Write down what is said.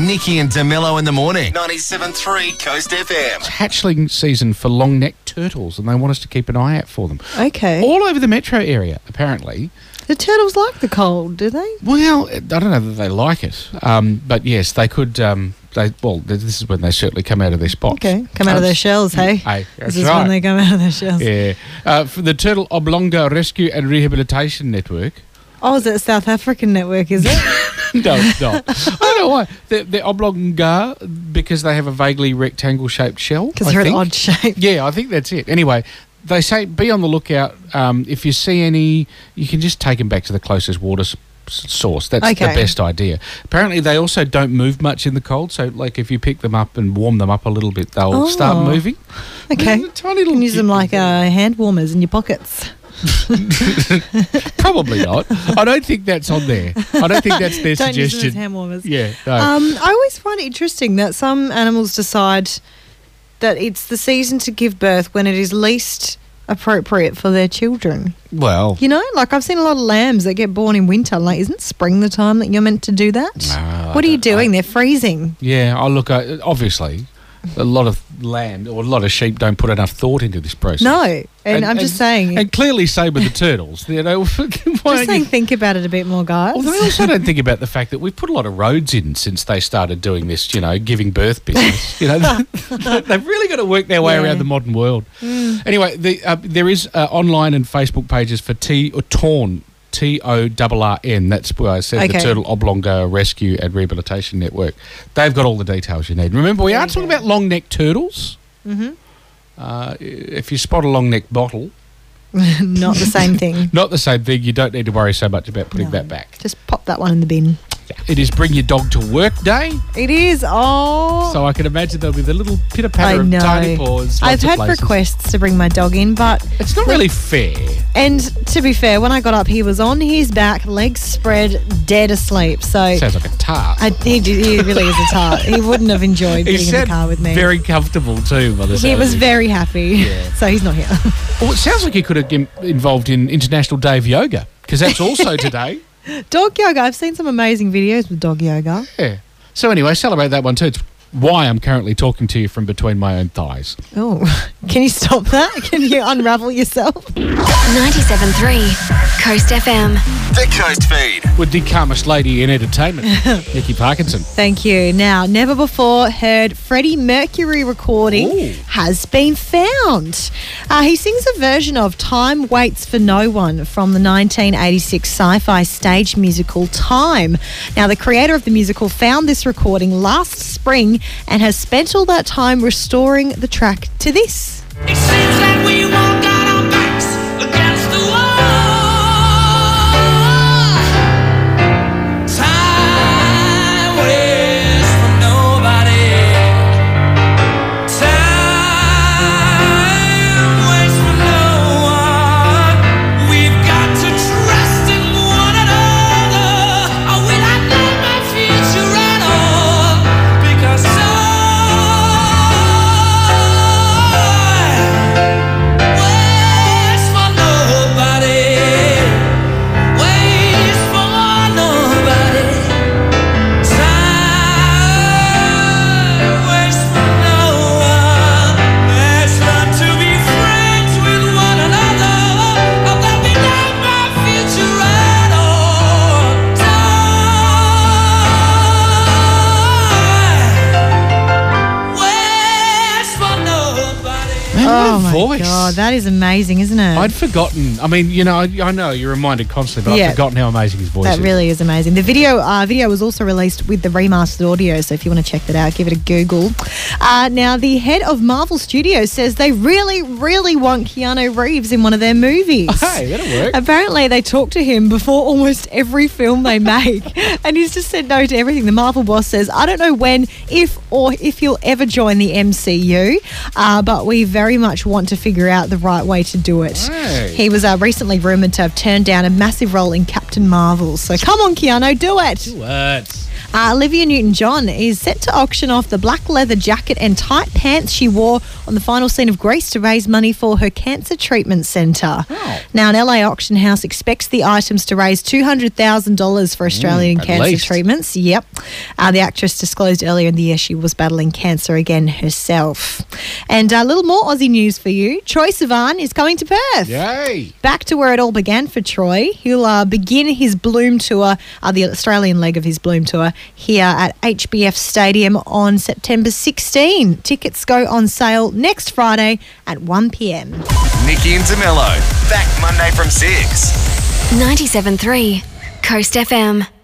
Nikki and DeMillo in the morning. 97.3 Coast FM. It's hatchling season for long-necked turtles, and they want us to keep an eye out for them. Okay. All over the metro area, apparently. The turtles like the cold, do they? Well, I don't know that they like it, but yes, they could. This is when they certainly come out of their spots. Okay, come out of their shells, hey? Hey, that's This is right. when they come out of their shells. Yeah. For the Turtle Oblonga Rescue and Rehabilitation Network. Oh, is it a South African network, is it? No, it's not. I don't know why. They're oblonga because they have a vaguely rectangle-shaped shell. Because they're an odd shape. Yeah, I think that's it. Anyway, they say be on the lookout. If you see any, you can just take them back to the closest water source. That's the best idea. Apparently, they also don't move much in the cold. So, like, if you pick them up and warm them up a little bit, they'll start moving. Okay. Tiny little You can use them like hand warmers in your pockets. Probably not. I don't think that's on there. I don't think that's their Don't use suggestion. them as hand warmers. Yeah. No. I always find it interesting that some animals decide that it's the season to give birth when it is least appropriate for their children. Well, You know, like I've seen a lot of lambs that get born in winter. Like, isn't spring the time that you're meant to do that? No, What are you doing? They're freezing. yeah. I look. Obviously, a lot of land or a lot of sheep don't put enough thought into this process. No, and I'm just saying. And clearly, so with the turtles. You know, Just saying, think about it a bit more, guys. Well, they also don't think about the fact that we've put a lot of roads in since they started doing this, giving birth business. They've really got to work their way around the modern world. Anyway, there is online and Facebook pages for Torn, TORRN. That's where I said the Turtle Oblonga Rescue and Rehabilitation Network. They've got all the details you need. Remember, we are talking about long-necked turtles. Mm-hmm. If you spot a long-necked bottle... Not the same thing. Not the same thing. You don't need to worry so much about putting that back. Just pop that one in the bin. It is Bring Your Dog to Work Day. It is. Oh. So I can imagine there'll be the little pitter-patter of tiny paws. I've had requests to bring my dog in, but... It's not really fair. And to be fair, when I got up, he was on his back, legs spread, dead asleep. So Sounds like a tart. He really is a tart. He wouldn't have enjoyed being in the car with me. Very comfortable too, by the He was very happy. Yeah. So he's not here. Well, it sounds like he could have been involved in International Day of Yoga, because that's also today. Dog yoga. I've seen some amazing videos with dog yoga. Yeah. So anyway, celebrate that one too. It's why I'm currently talking to you from between my own thighs. Oh, can you stop that? Can you unravel yourself? 97.3 Coast FM. The Coast Feed. With the calmest lady in entertainment, Nikki Parkinson. Thank you. Now, never before heard Freddie Mercury recording has been found. He sings a version of Time Waits for No One from the 1986 sci-fi stage musical Time. Now, the creator of the musical found this recording last spring and has spent all that time restoring the track to this. It seems like we walk out our backs against the wall. Time waits for nobody. Time waits for no one. We've got to trust in one another, or will I know my future at all? Because Oh my voice. God, that is amazing, isn't it? I'd forgotten. I mean, I know you're reminded constantly, but I've forgotten how amazing his voice is. That really is amazing. The video was also released with the remastered audio, so if you want to check that out, give it a Google. Now, the head of Marvel Studios says they really, really want Keanu Reeves in one of their movies. Hey, that'll work. Apparently, they talk to him before almost every film they make, and he's just said no to everything. The Marvel boss says, I don't know when, if he'll ever join the MCU, but we very much want to figure out the right way to do it. Hey. He was recently rumoured to have turned down a massive role in Captain Marvel. So come on, Keanu, do it. What? Olivia Newton-John is set to auction off the black leather jacket and tight pants she wore on the final scene of Grease to raise money for her cancer treatment centre. Oh. Now, an LA auction house expects the items to raise $200,000 for Australian at cancer least. treatments. Yep. The actress disclosed earlier in the year she was battling cancer again herself. And a little more Aussie news for you. Troye Sivan is coming to Perth. Yay! Back to where it all began for Troy. He'll begin his Bloom Tour, the Australian leg of his Bloom Tour, here at HBF Stadium on September 16. Tickets go on sale next Friday at 1 p.m. Nikki and DeMello. Back Monday from 6. 97.3 Coast FM.